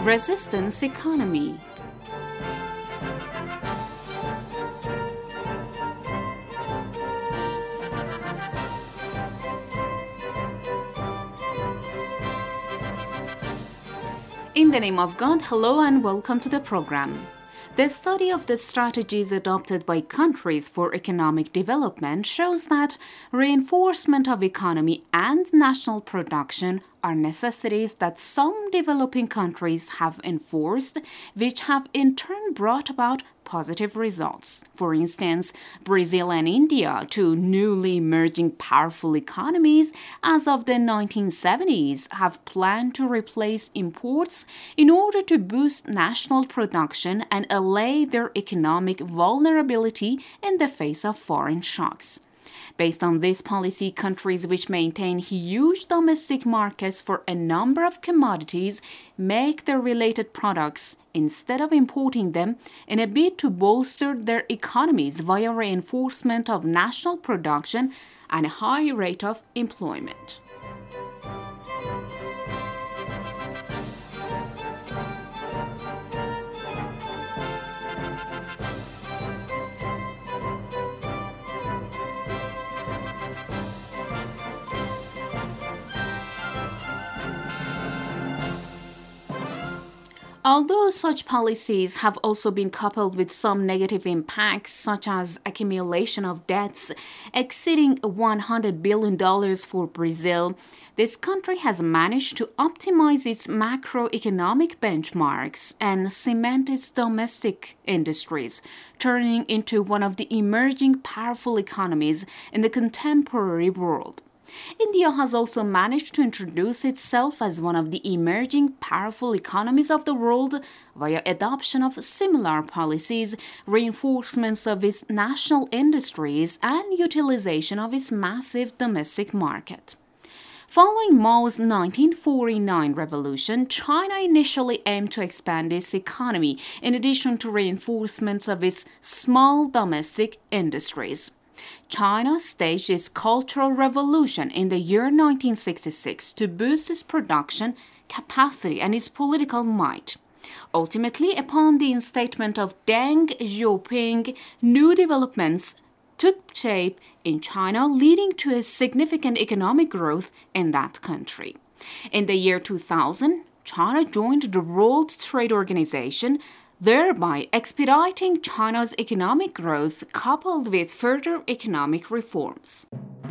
Resistance economy. In the name of God, hello and welcome to the program. The study of the strategies adopted by countries for economic development shows that reinforcement of economy and national production are necessities that some developing countries have enforced, which have in turn brought about positive results. For instance, Brazil and India, two newly emerging powerful economies as of the 1970s, have planned to replace imports in order to boost national production and allay their economic vulnerability in the face of foreign shocks. Based on this policy, countries which maintain huge domestic markets for a number of commodities make their related products instead of importing them in a bid to bolster their economies via reinforcement of national production and a high rate of employment. Although such policies have also been coupled with some negative impacts, such as accumulation of debts exceeding $100 billion for Brazil, this country has managed to optimize its macroeconomic benchmarks and cement its domestic industries, turning into one of the emerging powerful economies in the contemporary world. India has also managed to introduce itself as one of the emerging powerful economies of the world via adoption of similar policies, reinforcements of its national industries, and utilization of its massive domestic market. Following Mao's 1949 revolution, China initially aimed to expand its economy in addition to reinforcements of its small domestic industries. China staged its Cultural Revolution in the year 1966 to boost its production capacity and its political might. Ultimately, upon the instatement of Deng Xiaoping, new developments took shape in China, leading to a significant economic growth in that country. In the year 2000, China joined the World Trade Organization, thereby expediting China's economic growth coupled with further economic reforms.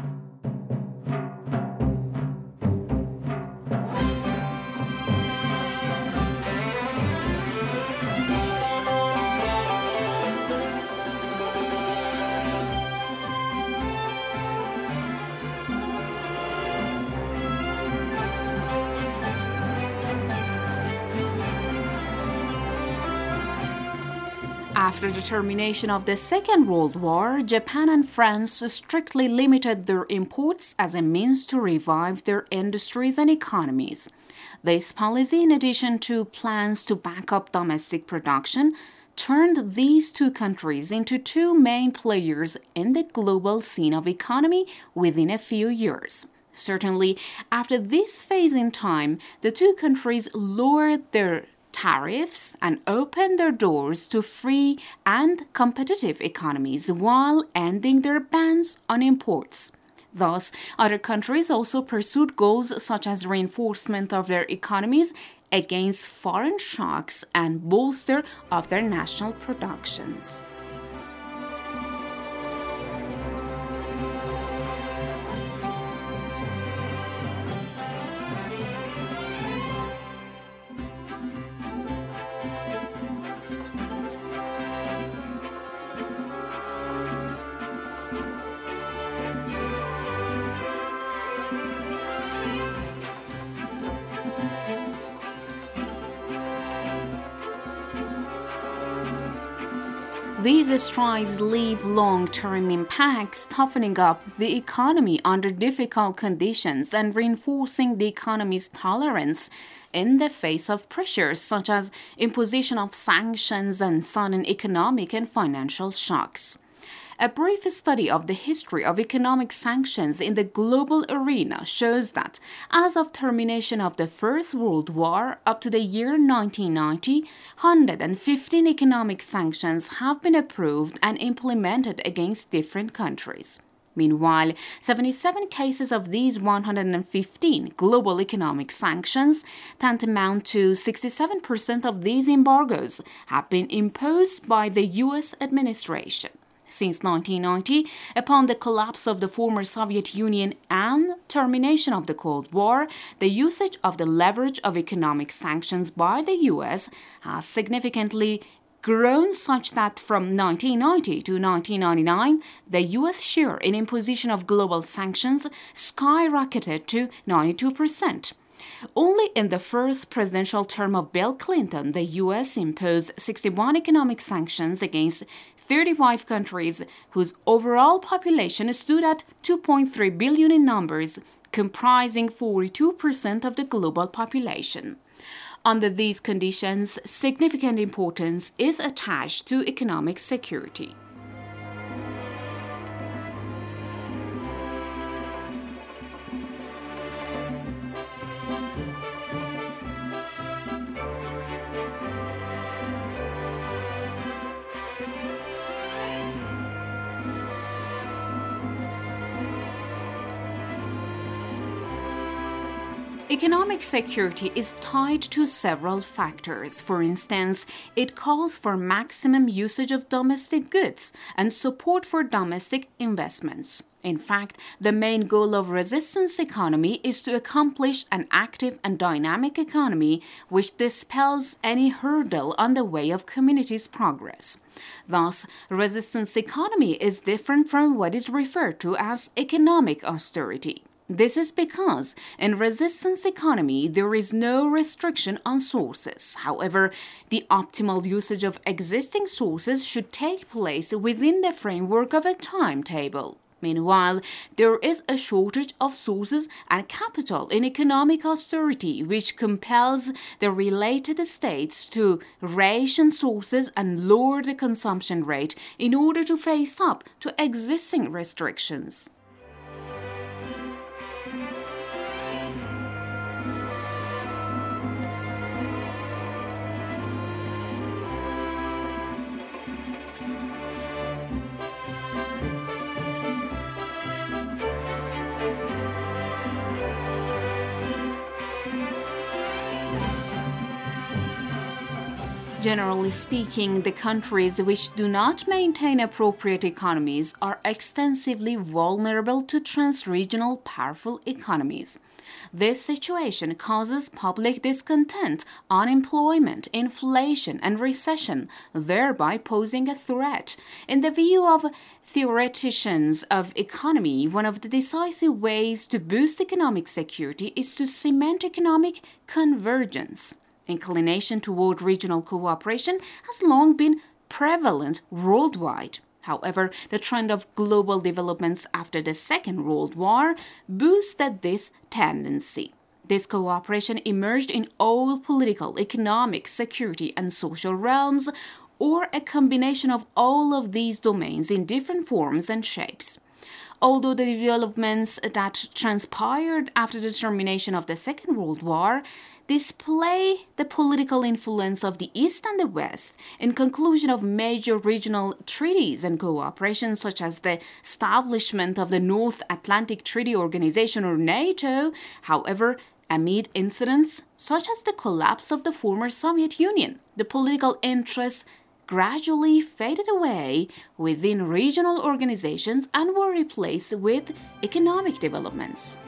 After the termination of the Second World War, Japan and France strictly limited their imports as a means to revive their industries and economies. This policy, in addition to plans to back up domestic production, turned these two countries into two main players in the global scene of economy within a few years. Certainly, after this phase in time, the two countries lowered their tariffs and opened their doors to free and competitive economies while ending their bans on imports. Thus, other countries also pursued goals such as reinforcement of their economies against foreign shocks and bolster of their national productions. These strides leave long-term impacts, toughening up the economy under difficult conditions and reinforcing the economy's tolerance in the face of pressures such as imposition of sanctions and sudden economic and financial shocks. A brief study of the history of economic sanctions in the global arena shows that, as of termination of the First World War up to the year 1990, 115 economic sanctions have been approved and implemented against different countries. Meanwhile, 77 cases of these 115 global economic sanctions, tantamount to 67% of these embargoes, have been imposed by the U.S. administration. Since 1990, upon the collapse of the former Soviet Union and termination of the Cold War, the usage of the leverage of economic sanctions by the U.S. has significantly grown such that from 1990 to 1999, the U.S. share in imposition of global sanctions skyrocketed to 92%. Only in the first presidential term of Bill Clinton, the U.S. imposed 61 economic sanctions against 35 countries whose overall population stood at 2.3 billion in numbers, comprising 42% of the global population. Under these conditions, significant importance is attached to economic security. Economic security is tied to several factors. For instance, it calls for maximum usage of domestic goods and support for domestic investments. In fact, the main goal of resistance economy is to accomplish an active and dynamic economy which dispels any hurdle on the way of community's progress. Thus, resistance economy is different from what is referred to as economic austerity. This is because in resistance economy there is no restriction on sources. However, the optimal usage of existing sources should take place within the framework of a timetable. Meanwhile, there is a shortage of sources and capital in economic austerity, which compels the related states to ration sources and lower the consumption rate in order to face up to existing restrictions. Generally speaking, the countries which do not maintain appropriate economies are extensively vulnerable to trans-regional powerful economies. This situation causes public discontent, unemployment, inflation, and recession, thereby posing a threat. In the view of theoreticians of economy, one of the decisive ways to boost economic security is to cement economic convergence. Inclination toward regional cooperation has long been prevalent worldwide. However, the trend of global developments after the Second World War boosted this tendency. This cooperation emerged in all political, economic, security, and social realms, or a combination of all of these domains in different forms and shapes. Although the developments that transpired after the termination of the Second World War display the political influence of the East and the West in conclusion of major regional treaties and cooperation, such as the establishment of the North Atlantic Treaty Organization or NATO. However, amid incidents such as the collapse of the former Soviet Union, the political interests gradually faded away within regional organizations and were replaced with economic developments.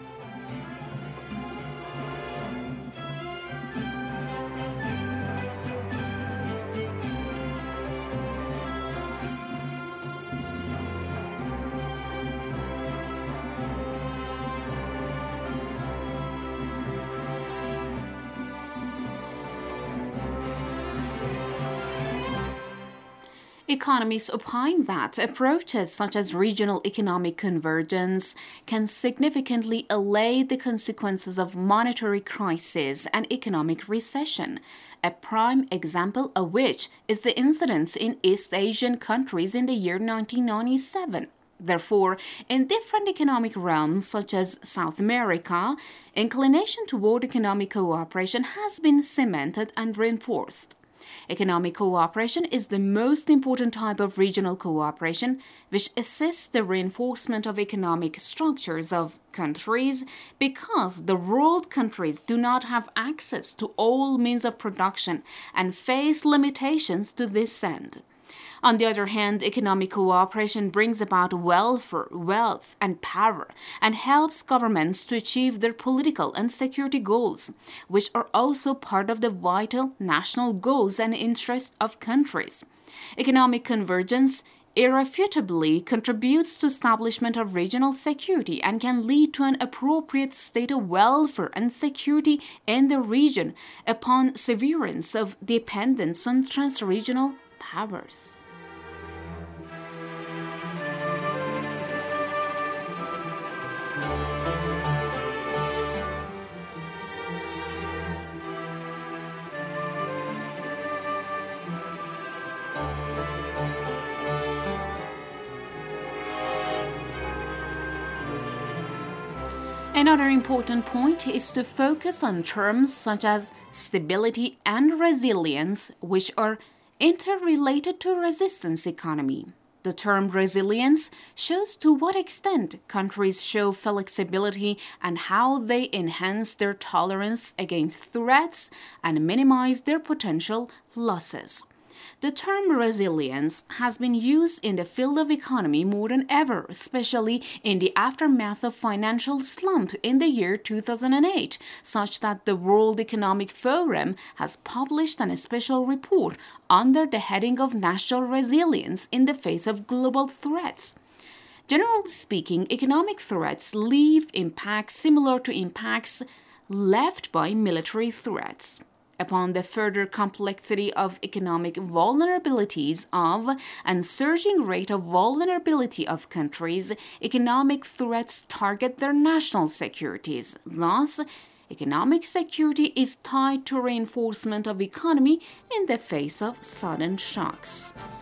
Economists opine that approaches such as regional economic convergence can significantly allay the consequences of monetary crisis and economic recession, a prime example of which is the incidence in East Asian countries in the year 1997. Therefore, in different economic realms such as South America, inclination toward economic cooperation has been cemented and reinforced. Economic cooperation is the most important type of regional cooperation, which assists the reinforcement of economic structures of countries because the world countries do not have access to all means of production and face limitations to this end. On the other hand, economic cooperation brings about welfare, wealth, and power, and helps governments to achieve their political and security goals, which are also part of the vital national goals and interests of countries. Economic convergence irrefutably contributes to establishment of regional security and can lead to an appropriate state of welfare and security in the region upon severance of dependence on transregional powers. Another important point is to focus on terms such as stability and resilience, which are interrelated to resistance economy. The term resilience shows to what extent countries show flexibility and how they enhance their tolerance against threats and minimize their potential losses. The term resilience has been used in the field of economy more than ever, especially in the aftermath of financial slump in the year 2008, such that the World Economic Forum has published a special report under the heading of National Resilience in the face of global threats. Generally speaking, economic threats leave impacts similar to impacts left by military threats. Upon the further complexity of economic vulnerabilities of and surging rate of vulnerability of countries, economic threats target their national securities. Thus, economic security is tied to reinforcement of economy in the face of sudden shocks.